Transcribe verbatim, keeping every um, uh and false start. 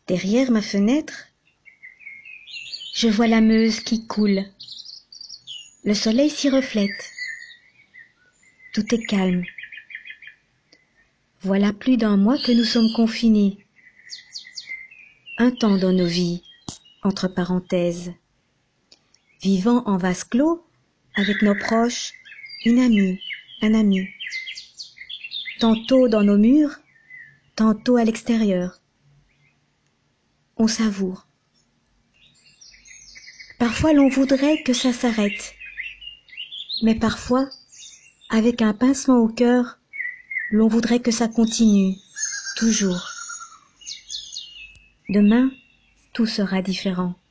Derrière ma fenêtre, je vois la Meuse qui coule. Le soleil s'y reflète. Tout est calme. Voilà plus d'un mois que nous sommes confinés. Un temps dans nos vies, entre parenthèses. Vivant en vase clos, avec nos proches, une amie, un ami. Tantôt dans nos murs, tantôt à l'extérieur. On savoure. Parfois l'on voudrait que ça s'arrête. Mais parfois, avec un pincement au cœur, l'on voudrait que ça continue, toujours. Demain, tout sera différent.